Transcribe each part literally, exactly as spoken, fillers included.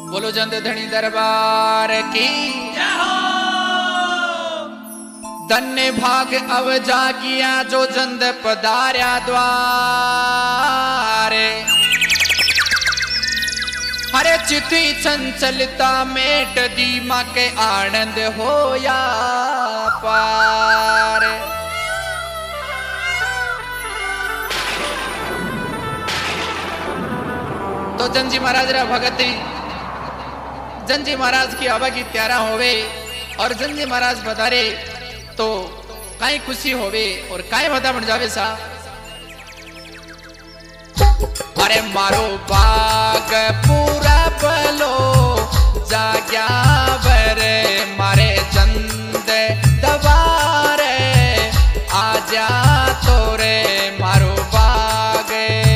बोलो जंद धनी दरबार की धन्य भाग अव जागिया जो जंद पधार्या द्वारे। हरे चिति चंचलता मेट दीमा के आनंद होया पार। तो जनजी महाराज रा भगत जनजी महाराज की आवा की त्यारा होवे और जनजी महाराज बधारे तो काई खुशी होवे और काई बता बन जावे सा। अरे मारो बाग पूरा बलो जाग्या बरे मारे चंद दबारे आजा तोरे मारो बाग।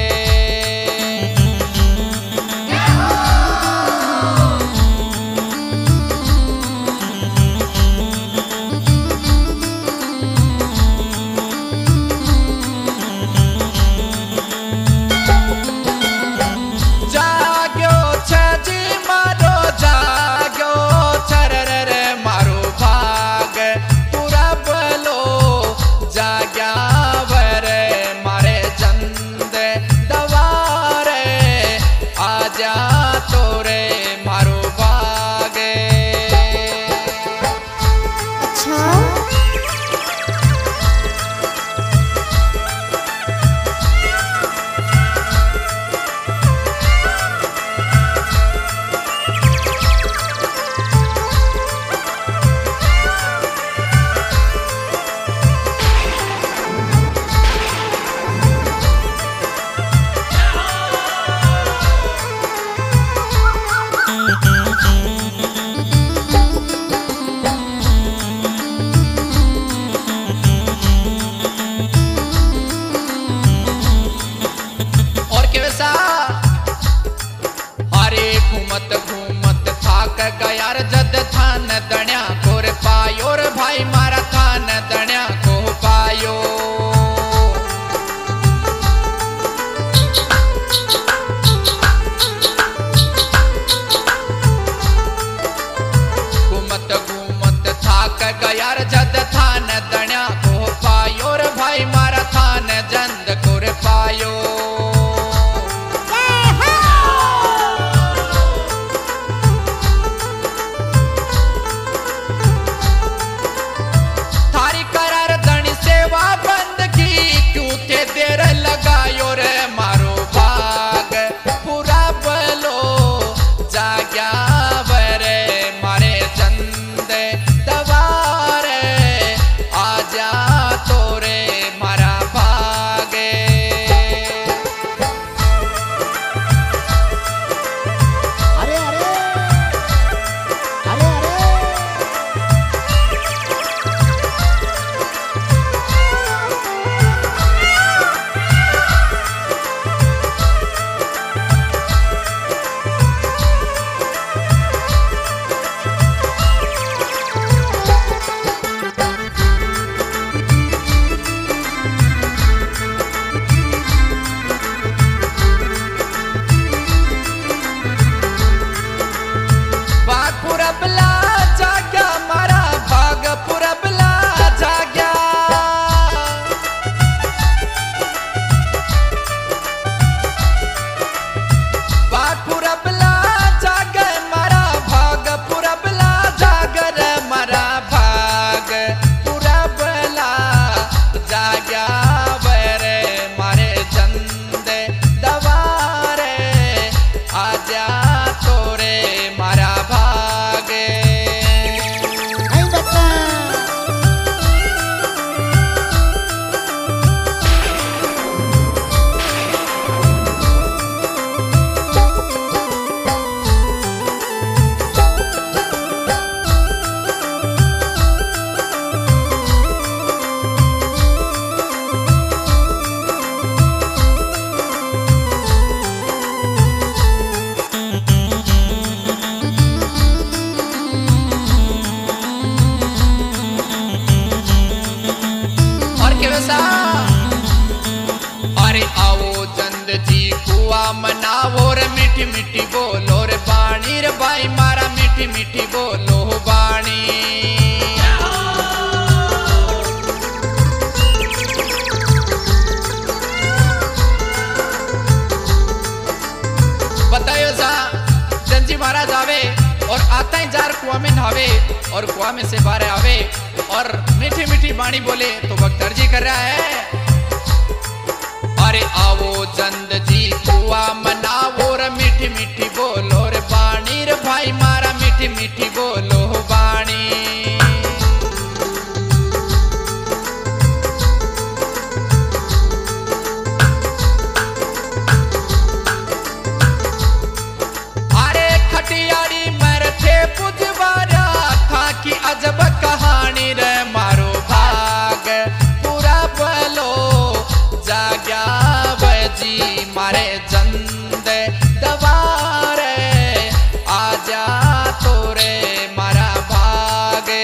घूमत घूमत थाक गया जद थान दण्या कोर पायो रे भाई मारा थान दण्या को पायो। घूमत घूमत थाक गया जद थान दण्या को पायो रे भाई मारा थान जंद कोर पायो। आजा तोरे मारा भागे। मीठी बोलो बाणी। बतायो सा जनजी महाराज आवे और आता ही जार कुआ में नहावे और कुआ में से बाहर आवे और मीठी मीठी बाणी बोले तो भक्त अर्जी कर रहा है, अरे आवो चंद जी कुआ मनावो रे मीठी मीठी बोलो रे बाणी रे भाई मारा मीठी मीठी बोलो बाणी। खटियाड़ी मर थे पुजवारा था कि अजब कहानी रे मारो भाग पूरा बलो जाग्या बजी मारे जंद दवारे आजा तोरे मारा भागे।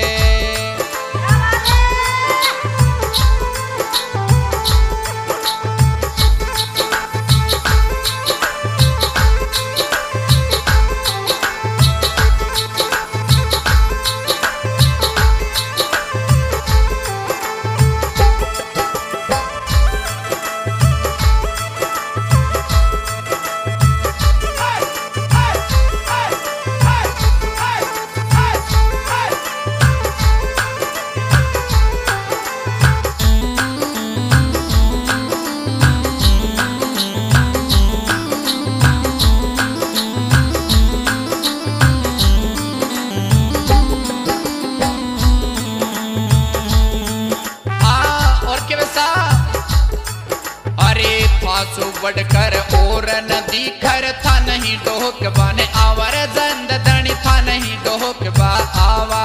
फासु बढ़कर और नदी खर था नहीं डोक बाने आवर जंद दणी था नहीं डोक बा आवा।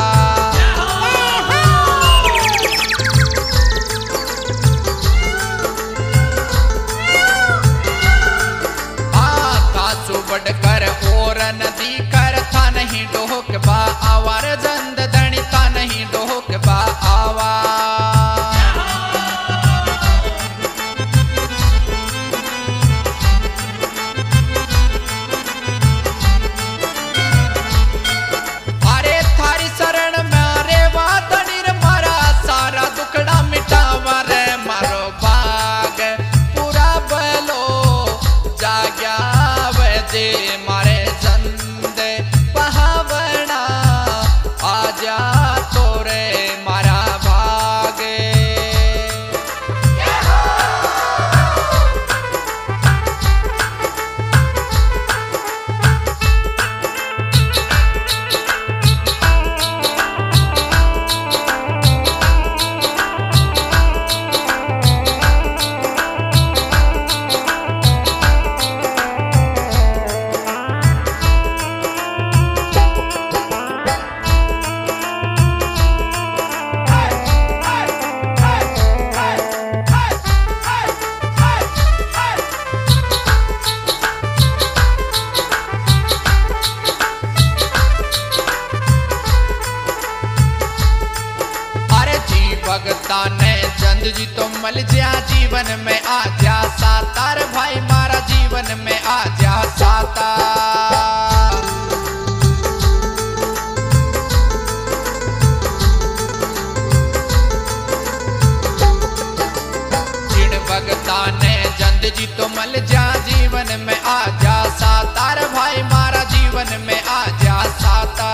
फासु बढ़कर और नदी खर था नहीं डोक बा आवर जंद दणी था नहीं डोक बा आवा। मारे चंद पहावना आजा तोरे मारा भागे। भगता ने चंद जी तो मल जा जीवन में आ जा सातार भाई मारा जीवन में आ जा साता। जिन भगता ने चंद जी तो मल जा जीवन में आ जा सातार भाई मारा जीवन में आ जा साता।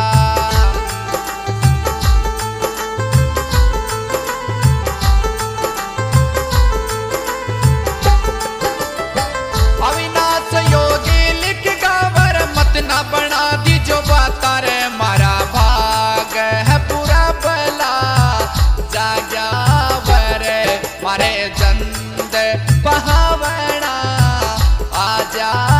बना दी जो बाता रे मारा भाग है पूरा बला जाग्या वरे मारे चंद पहावना आजा